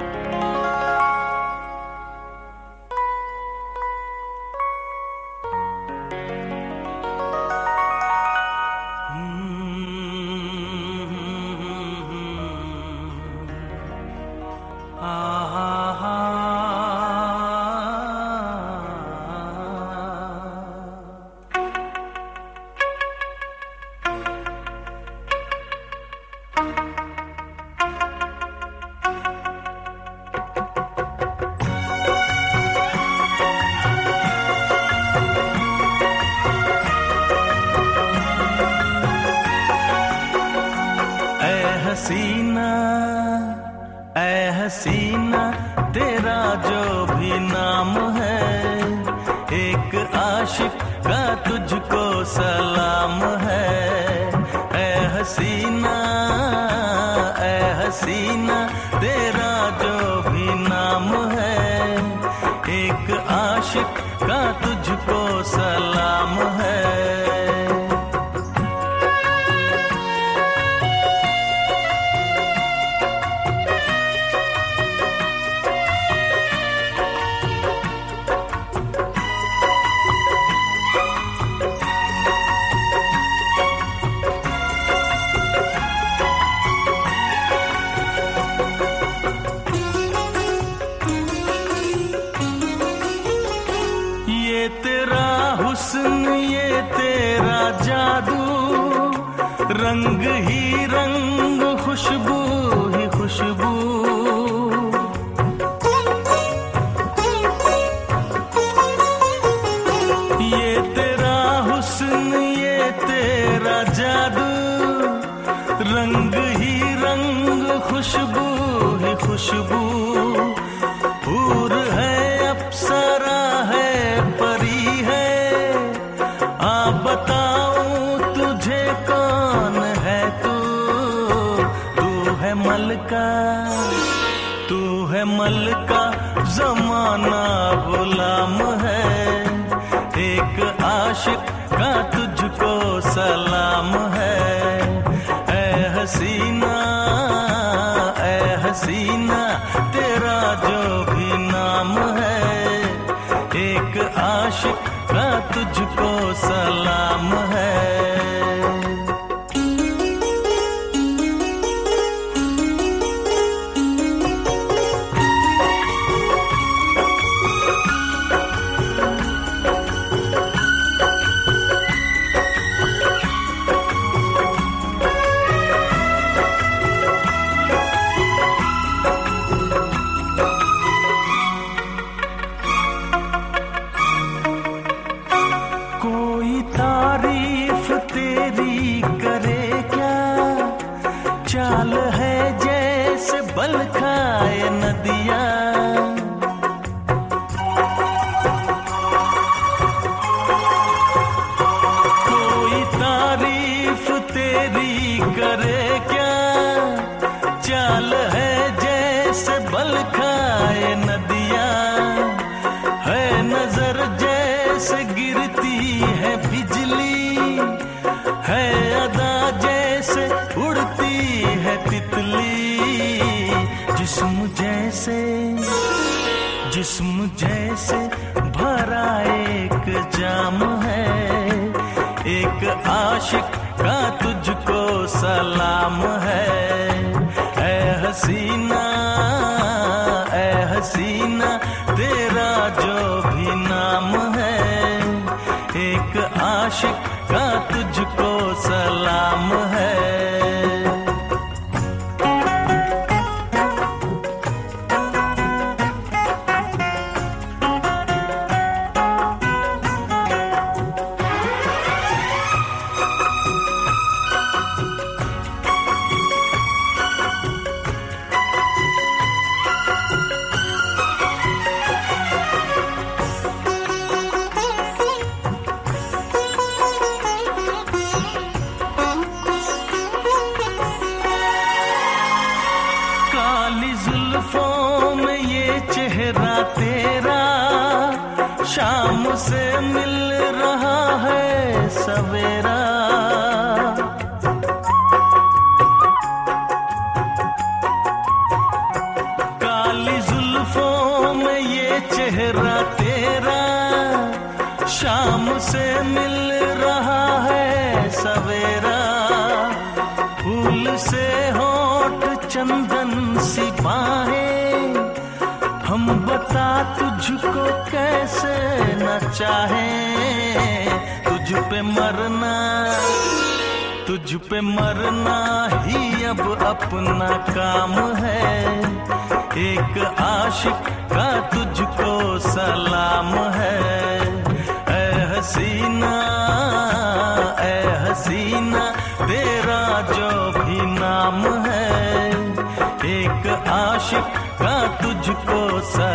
हसीना ऐ हसीना तेरा जो भी नाम है, एक आशिक का तुझको सलाम है। ऐ हसीना तेरा जो भी नाम है, एक आशिक का तुझको सलाम है। ये तेरा हुस्न ये तेरा जादू, रंग ही रंग खुशबू ही खुशबू। ये तेरा हुस्न ये तेरा जादू, रंग ही रंग खुशबू ही खुशबू। हूर है अप्सरा है परी है, आ बताऊं तुझे कौन है तू। तू है मलका तू है मलका, जमाना गुलाम है। एक आशिक का तुझको सलाम है। ऐ हसीना तेरा जो भी नाम है, एक आशिक का तुझको सलाम है। तारीफ तेरी करे क्या, चाल है जैसे बल खाए नदिया। कोई तारीफ तेरी करे क्या, चाल है जैसे बल खाए नदिया। है नजर जैसे गिरती है बिजली, है अदा जैसे उड़ती है तितली। जिस्म जैसे भरा एक जाम है, एक आशिक का तुझको सलाम है। ऐ हसीना तेरा जो भी नाम है, एक आशिक का तुझको सलाम है। जुल्फों में ये चेहरा तेरा, शाम से मिल रहा है सवेरा। चेहरा तेरा शाम से मिल रहा है सवेरा। फूल से होठ चंदन सी बाहें, हम बता तुझको कैसे न चाहें। तुझ पे मरना ही अब अपना काम है। एक आशिक का तुझको सलाम है। ऐ हसीना तेरा जो भी नाम है, एक आशिक का तुझको सलाम